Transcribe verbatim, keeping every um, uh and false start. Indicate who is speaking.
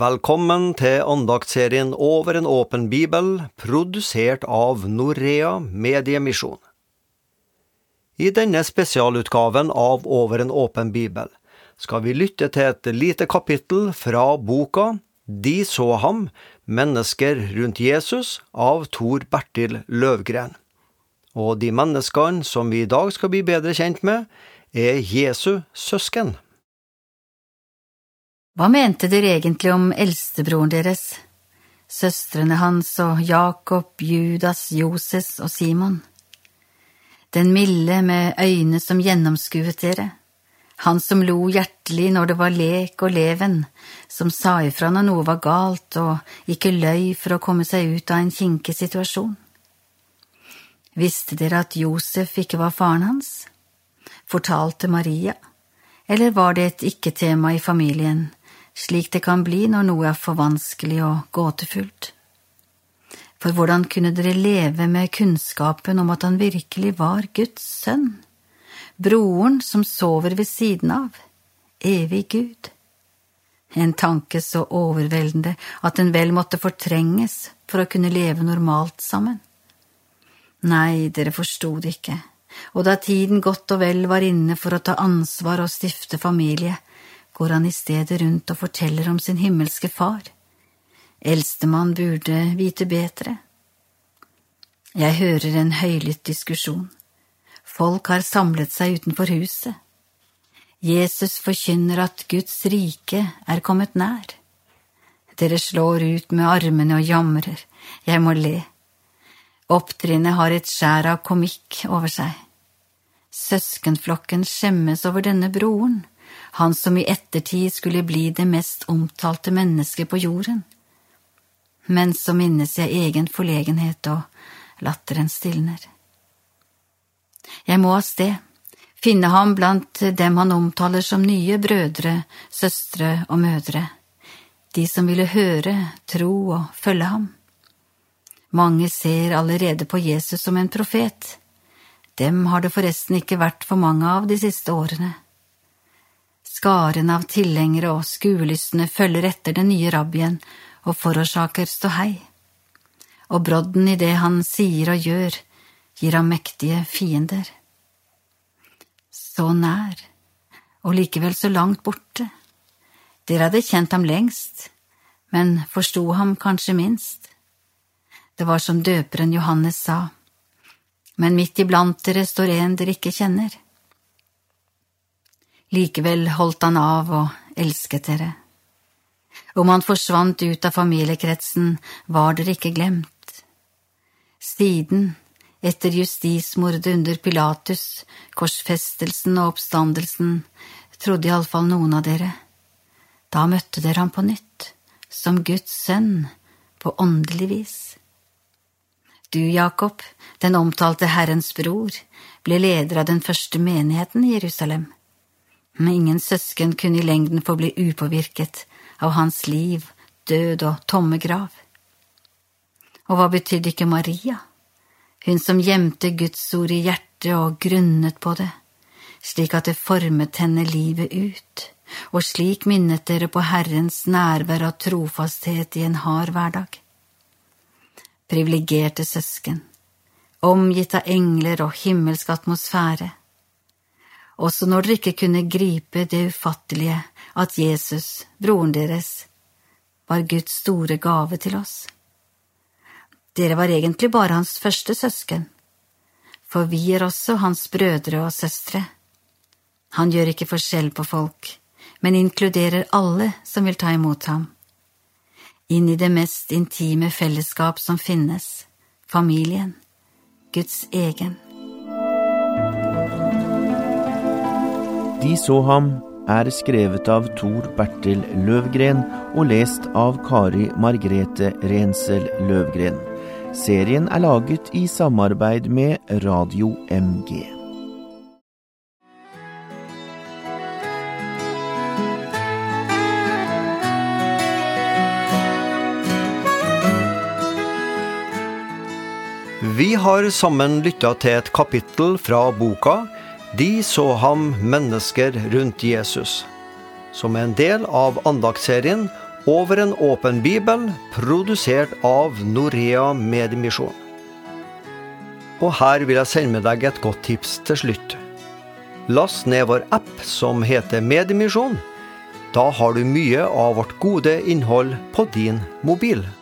Speaker 1: Velkommen til andaktsserien Over en åpen bibel, produsert av Norea Mediemisjon. I denne spesialutgaven av Over en åpen bibel skal vi lytte til et lite kapittel fra boka De så ham, mennesker rundt Jesus av Tor Bertil Løvgren. Og de menneskene som vi i dag skal bli bedre kjent med, er Jesu søsken.
Speaker 2: Hva mente dere egentlig om eldstebroren deres, søstrene hans og Jakob, Judas, Joses og Simon? Den milde med øyne som gjennomskuet dere, han som lo hjertelig når det var lek og leven, som sa ifra når noe var galt og ikke løy for å komme seg ut av en kinkig situasjon. Visste dere at Josef ikke var faren hans? Fortalte Maria? Eller var det et ikke-tema i familien, slik det kan bli når noe er for vanskelig og gåtefullt? For hvordan kunne dere leve med kunnskapen om at han virkelig var Guds sønn? Broren som sover ved siden av, evig Gud. En tanke så overveldende at den vel måtte fortrenges for å kunne leve normalt sammen. Nei, dere forstod ikke, og da tiden godt og vel var inne for å ta ansvar og stifte familie, går han i stedet rundt og forteller om sin himmelske far. Eldstemann burde vite bedre. Jeg hører en høylytt diskusjon. Folk har samlet seg utenfor huset. Jesus forkynner at Guds rike er kommet nær. Dere slår ut med armene og jamrer. Jeg må le. Opptrinnet har et skjær av komikk over seg. Søskenflokken skjemmes over denne broren, han som i ettertid skulle bli det mest omtalte mennesket på jorden. Men så minnes jeg egen forlegenhet, og latteren stilner. Jeg må av sted, finne ham blant dem han omtaler som nye brødre, søstre og mødre, de som ville høre, tro og følge ham. Mange ser allerede på Jesus som en profet. Dem har det forresten ikke vært for mange av de siste årene. Skaren av tilhengere og skuelystne følger etter den nye rabbien og forårsaker ståhei. Og brodden i det han sier og gjør, gir ham mektige fiender. Så nær, og likevel så langt borte. Dere hadde kjent ham lengst, men forstod ham kanskje minst. Det var som døperen Johannes sa, men midt iblant dere står en dere ikke kjenner. Likevel holdt han av og elsket dere. Om han forsvant ut av familiekretsen, var dere ikke glemt. Siden, etter justismordet under Pilatus, korsfestelsen og oppstandelsen, trodde i alle fall noen av dere. Da møtte dere ham på nytt, som Guds sønn, på åndelig vis. Du, Jakob, den omtalte Herrens bror, ble leder av den første menigheten i Jerusalem. Men ingen søsken kunne i lengden få bli upåvirket av hans liv, død og tomme grav. Og hva betydde ikke Maria? Hun som gjemte Guds ord i hjertet og grunnet på det, slik at det formet henne livet ut, og slik minnet dere på Herrens nærvær og trofasthet i en hard hverdag. Privilegerte søsken, omgitt av engler og himmelsk atmosfære, også når dere ikke kunne gripe det ufattelige at Jesus, broren deres, var Guds store gave til oss. Dere var egentlig bare hans første søsken, for vi er også hans brødre og søstre. Han gjør ikke forskjell på folk, men inkluderer alle som vil ta imot ham. Inn i det mest intime fellesskap som finnes, familien, Guds egen.
Speaker 3: De så ham er skrevet av Tor Bertil Løvgren og lest av Kari Margrethe Rensel Løvgren. Serien er laget i samarbeid med Radio M G.
Speaker 1: Vi har sammen lyttet til et kapittel fra boka De så ham, mennesker rundt Jesus, som er en del av andaktsserien Over en åpen bibel, produsert av Norea Mediemisjon. Og her vil jeg sende med deg et godt tips til slutt. Last ned vår app som heter Mediemisjon. Da har du mye av vårt gode innhold på din mobil.